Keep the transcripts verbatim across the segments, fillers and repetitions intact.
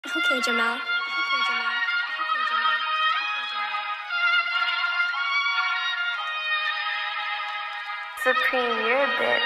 Okay, Jamal. Okay, Jamal. Okay, Jamal. Supreme, you're a bitch.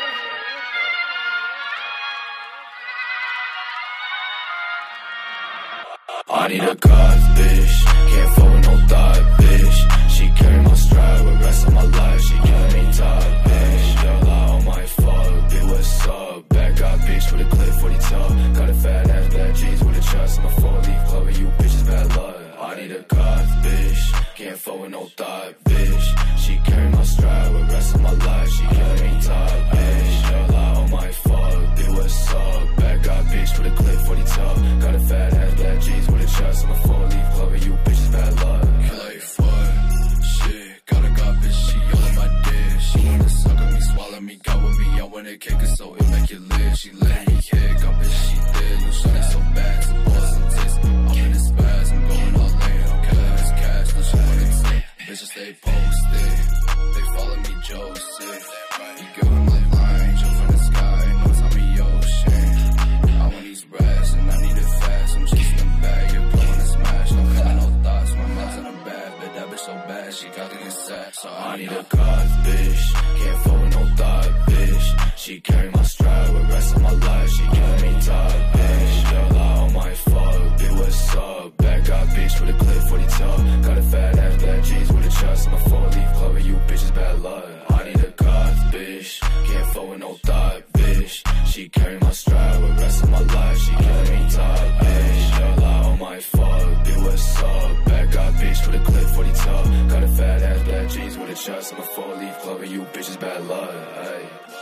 I need a god, bitch. Can't fuck with no thought, bitch. She carry my stride with rest of my life. She killing me top, bitch. Girl, I on my fuck, bitch, what's up? Bad guy, bitch, with a clip forty top. Got a fat ass, bad G's with a trust. I'm a four-leaf clover, you bitches bad luck. I need a god, bitch. Can't fuck with no thought, bitch. She carry my stride with rest of my life. She killing me top, bitch. Girl, I on my fuck, bitch, what's up? Bad guy, bitch, with a clip forty top. Got a fat ass, bad G's with a trust. I'm a four-leaf clover, you bitches bad luck. Like fuck, shit, got a god bitch, she all on my dick. She wanna suck on me, swallow me, got with me. I wanna kick her so it make it lit. She let me hit, got bitch, she did. No shot so bad, so boss and taste. I'm in the spaz, I'm going all in. I'm killing this cash, no she wanna take. Bitches stay posted, they follow me Joseph. You give them like mine, jump from the sky, no Tommy Ocean. I want these rats and I need it fast. I'm chasing them back, you're blowing a smash. No killing no thoughts, my mind's in a bad, but that bitch so bad, she got to get sad. So I I need a god, bitch. Can't fuck with no thought, bitch. She carry my stride with rest of my life. She killing me top, bitch. Girl, I on my fuck, bitch, what's up? Bad guy, bitch, with a clip forty top. Got a fat ass, bad G's with a trust. I'm a four-leaf clover, you bitches bad luck. I need a god, bitch. Can't fuck with no thought, bitch. She carry my stride with rest of my life. She killing me top, bitch. Girl, I on my fuck, bitch, what's up? Bad guy, bitch, with a clip forty top. Got a fat ass, bad G's with a trust. I'm a four-leaf clover, you bitches bad luck. Ay.